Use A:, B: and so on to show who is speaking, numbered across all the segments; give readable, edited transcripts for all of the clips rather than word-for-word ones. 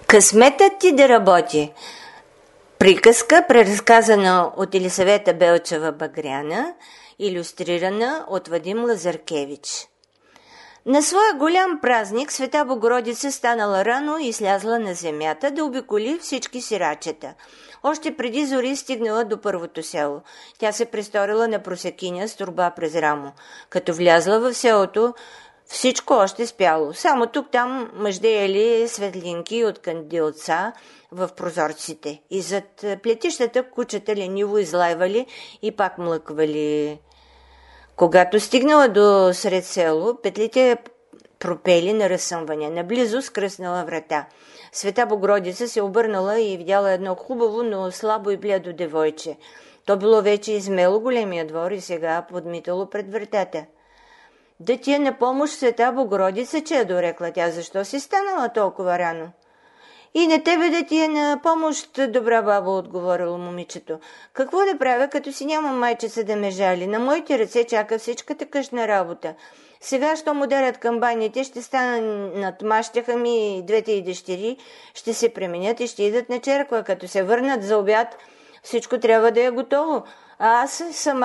A: Късметът ти да работи. Приказка, преразказана от Елисавета Белчева-Багряна, илюстрирана от Вадим Лазаркевич. На своя голям празник Света Богородица станала рано и слязла на земята да обиколи всички сирачета. Още преди зори стигнала до първото село. Тя се престорила на просекиня с торба през рамо. Като влязла в селото, всичко още спяло. Само тук-там мъждеяли светлинки от кандилца в прозорците. И зад плетищата кучета лениво излайвали и пак млъквали. Когато стигнала до сред село, петлите пропели на разсъмване. Наблизо скръснала врата. Света Богородица се обърнала и видяла едно хубаво, но слабо и бледо девойче. То било вече измело големия двор и сега подмитало пред вратата. Да ти е на помощ, Света Богородица, че дорекла тя. Защо си станала толкова рано? И на тебе да ти е на помощ, добра баба, отговорило момичето. Какво да правя, като си няма майчица да ме жали? На моите ръце чака всичката къщна работа. Сега, що му дарят камбаните, ще станат мащеха ми и двете и дъщери, ще се пременят и ще идат на черква. Като се върнат за обяд, всичко трябва да е готово. А аз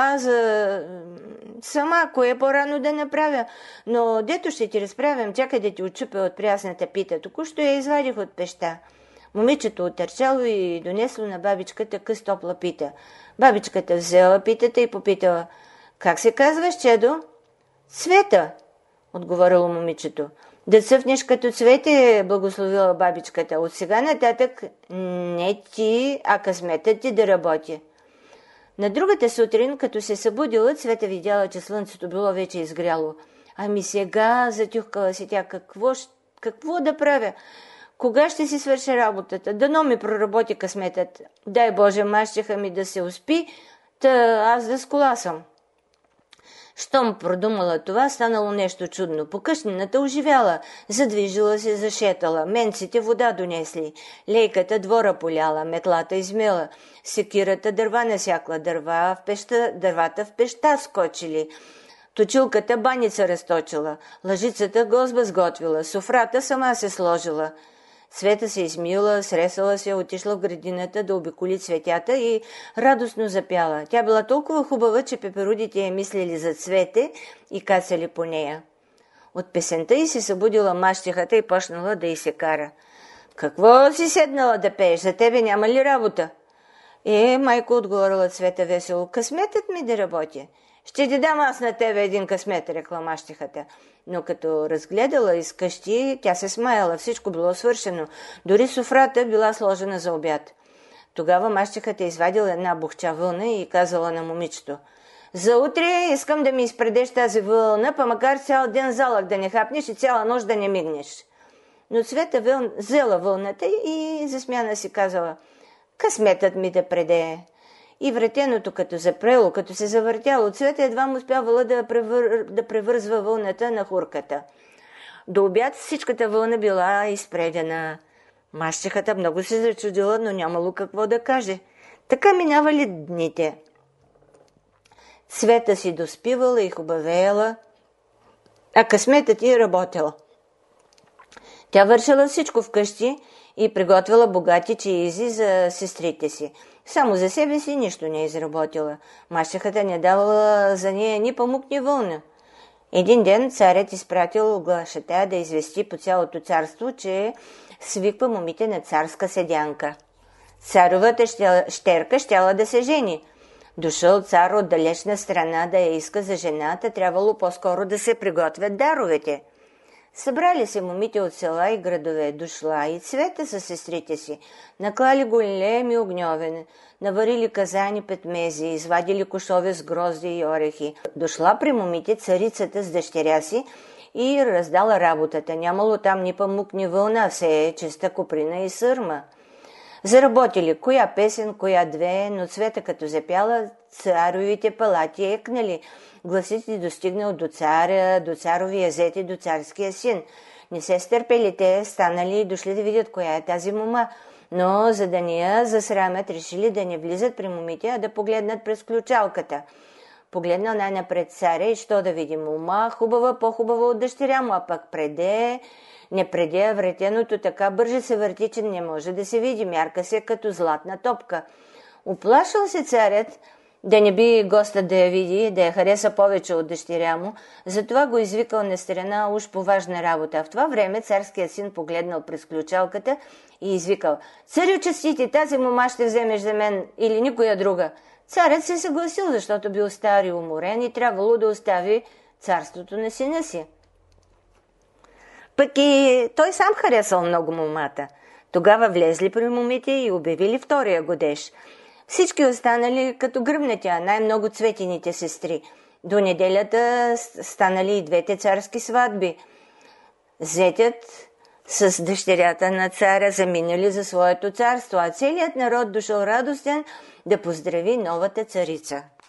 A: сама, кое по-рано да направя? Но дето ще ти разправям, чакай да ти отчупя от прясната пита. Току-що я извадих от пеща. Момичето отърчало и донесло на бабичката къс топла пита. Бабичката взела питата и попитала: как се казваш, чедо? Цвета, отговорило момичето. Да цъфнеш като цвете, благословила бабичката. От сега нататък не ти, а късметът ти да работи. На другата сутрин, като се събудила, Цвета видяла, че слънцето било вече изгряло. Ами сега, затюхкала си тя, какво да правя? Кога ще си свърша работата? Дано ми проработи късметът. Дай Боже, мащеха ми да се успи, та аз да сколасам. Щом продумала това, станало нещо чудно. По къщнината оживяла, задвижила се, зашетала, менците вода донесли, лейката двора поляла, метлата измела, секирата дърва насякла, дървата в пеща скочили, точилката баница разточила, лъжицата гозба сготвила, софрата сама се сложила. Цвета се измила, сресала се, отишла в градината да обиколи цветята и радостно запяла. Тя била толкова хубава, че пеперудите я мислили за Цвете и кацали по нея. От песента й се събудила мащехата и почнала да й се кара. Какво си седнала да пееш? За тебе няма ли работа? Майко, отговорила Цвета весело, късметът ми да работя. Ще ти дам аз на тебе един късмет, рекла мащехата. Но като разгледала из къщи, тя се смаяла, всичко било свършено. Дори софрата била сложена за обяд. Тогава мащехата извадила една бухча вълна и казала на момичето: за утре искам да ми изпредеш тази вълна, па макар цял ден залък да не хапнеш и цяла нощ да не мигнеш. Но Цвета взела вълната и засмяна си казала: късметът ми да преде. И вретеното като запрело, като се завъртяло, Цвета едва му успявала да превързва вълната на хурката. До обяд всичката вълна била изпредена. Мащехата много се зачудила, но нямало какво да каже. Така минавали дните. Цвета си доспивала и хубавеяла, а късметът й работел. Тя вършила всичко вкъщи и приготвила богати чаизи за сестрите си. Само за себе си нищо не изработила. Мащехата не давала за нея ни памук, ни вълна. Един ден царят изпратил глашатая да извести по цялото царство, че свиква момите на царска седянка. Царовата щерка щяла да се жени. Дошъл цар от далечна страна да я иска за жената, трябвало по-скоро да се приготвят даровете. Събрали се момите от села и градове, дошла и Цвета със сестрите си, наклали големи огньове, наварили казани петмези, извадили кошове с грозди и орехи. Дошла при момите царицата с дъщеря си и раздала работата. Нямало там ни памук, ни вълна, все е чиста коприна и сърма. Заработили коя песен, коя две, но Цвета като запяла, царовите палати екнали. Гласът й достигнал до царя, до царовия зет и до царския син. Не се стърпели те, станали и дошли да видят коя е тази мома, но за да не я засрамят, решили да не влизат при момите, а да погледнат през ключалката. Погледнал най-напред царя и що да види мома, хубава, по-хубава от дъщеря му, а пък преде Не предя вретеното така бърже се върти, че не може да се види. Мярка се като златна топка. Уплашил се царят да не би гостът да я види, да я хареса повече от дъщеря му, затова го извикал на страна уж по важна работа. В това време царският син погледнал през ключалката и извикал: „Царю честити, тази мома ще вземеш за мен или никоя друга?“ Царят се съгласил, защото бил стар и уморен и трябвало да остави царството на сина си. Пък и той сам харесал много момата. Тогава влезли при момите и обявили втория годеж. Всички останали като гръмнати, а най-много Цветините сестри. До неделята станали и двете царски сватби. Зетят с дъщерята на царя заминали за своето царство, а целият народ дошъл радостен да поздрави новата царица.